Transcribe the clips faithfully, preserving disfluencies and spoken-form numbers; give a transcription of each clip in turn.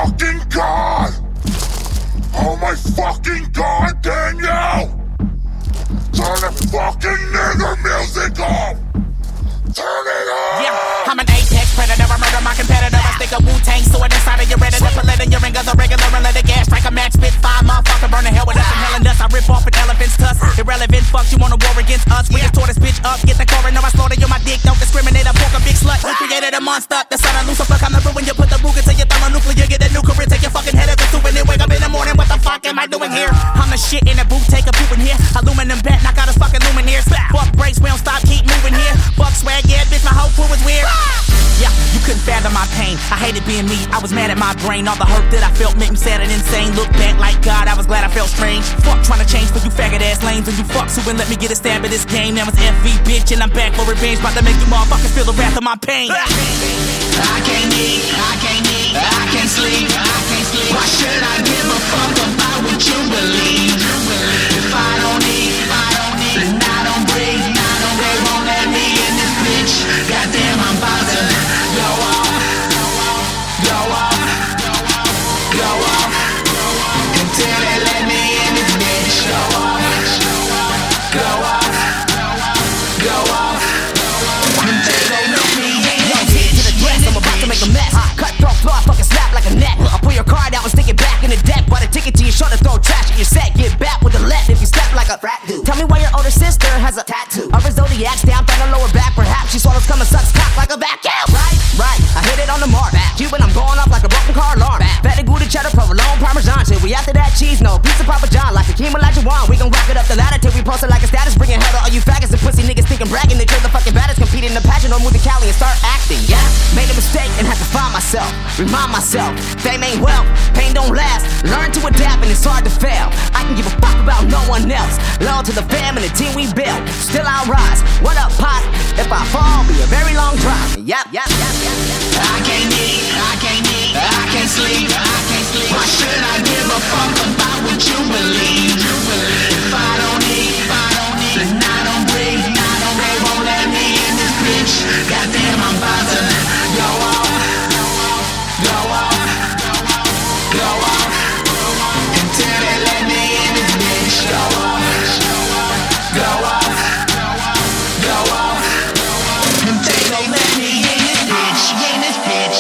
fucking god! Oh my fucking god, Daniel! Turn the fucking nigger music off! Turn it off! Yeah, I'm an apex predator, I murder my competitor. I stick a Wu-Tang sword inside of your editor. Pull it in your ring as a regular and let it gas. Strike a match, spit fire, motherfucker, burn the hell with us. I'm hell and dust, I rip off an elephant's tusk. Irrelevant, fuck, you wanna war against us? We just tore this bitch up, get the coroner, I slaughter you, my dick, don't discriminate, I poke a big slut. We created a monster, the son of Lucifer, come to ruin you, put the Ruger to your thermonuclear, get a nuclear, take your fucking head as a souvenir. Wake up in the morning, what the fuck am I doing here? I'm the shit in the booth, take a poop in here. Aluminum bat, knock out a fucking luminaires. Fuck breaks, we don't stop, keep moving here. Fuck swag, yeah, bitch, my whole crew was weird. Yeah, you couldn't fathom my pain. I hated being me, I was mad at my brain. All the hurt that I felt made me sad and insane. Look back like God, I was glad I felt strange. Fuck trying to change for you faggot ass lanes. And you fucks who wouldn't let me get a stab at this game. Now it's F V, bitch, and I'm back for revenge. About to make you motherfuckers feel the wrath of my pain. I can't eat, I can't eat, I can't sleep, I can't sleep. Why should I give a fuck about what you believe? If I don't eat, if I don't eat, then I don't breathe, I don't, they won't let me in this bitch. Goddamn, I'm about to go off, go off, go off, until they let me in this bitch. Go off, go off, go off, until they let me in this bitch. To the dress, I'm about to make a mess. Cutthroat floor, fucking snap like a net. I'll pull your card out and stick it back in the deck. Buy the ticket to your shoulder, throw trash at your set. Get back with a left if you step like a frat dude. Tell me why your older sister has a tattoo of her zodiac stamped on her lower back. Perhaps she swallows cum and sucks cock like a vacuum. Right, right, I hit it on the mark. Cuban, I'm going off like a broken car alarm. Fatty Gouda cheddar, provolone, parmesan. Till we after that cheese, no pizza, Papa John. Like Hakeem Olajuwon, we gon' rock it up the ladder till we post it like a status. Bringing hell to all you faggots and pussy niggas thinking bragging. They kill the fucking baddest, competing in the pageant or move to Cali and start acting. Yeah, made a mistake and had to find myself. Remind myself, fame ain't wealth, pain don't last. Learn to adapt and it's hard to fail. I can give a fuck about no one else. Loyal to the fam and the team we built. Still I'll rise. What up, pot? If I fall, be a very long drive. Yep, yep, yep, yep. I can't eat, I can't eat, I can't sleep, I can't sleep. Why should I give a fuck about what you believe? If I don't eat, if I don't eat, then I don't breathe, I don't, they won't let me in this bitch. Goddamn, I'm about to go off, go off, go off, until they let me in this bitch. Go off, go off, go off, until they let me in this bitch, in this bitch.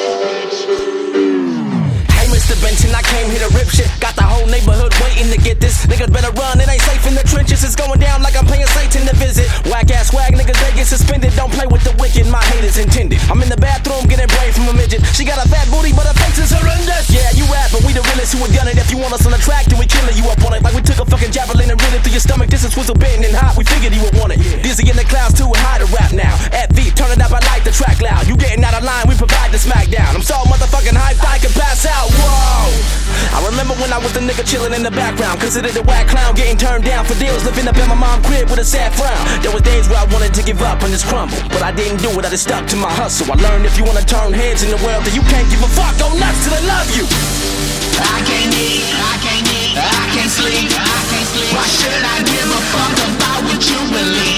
Hey, Mister Benson, I came here to rip shit. Got the whole neighborhood waiting to get this. Niggas better run, it ain't safe in the trenches. It's going down like I'm paying Satan to visit. Whack ass swag, niggas they get suspended. Don't play with the wicked, my haters intended. I'm in the bathroom getting brain from a midget. She got a fat booty, but her face is horrendous. Yeah, you rap, but we the realest who would done it. If you want us on the track, then we killing you up on it. Like we took a fucking javelin and ripped it through your stomach. This is Swizzle bitten and hot, we figured you would want it. Dizzy in the clouds too high to rap now. At V, turn it up, I like the track loud. You getting out of line, we provide the smackdown. I'm so motherfucking hyped, I can pass out. Whoa! I remember when I was the nigga chilling in the background. Considered a whack clown, getting turned down for deals. Living up in my mom's crib with a sad frown. There was days where I wanted to give up and just crumble, but I didn't do it, I just stuck to my hustle. I learned if you wanna turn heads in the world, then you can't give a fuck. Go nuts till I love you. I can't eat, I can't eat, I can't sleep, I can't sleep. Why should I give a fuck about what you believe?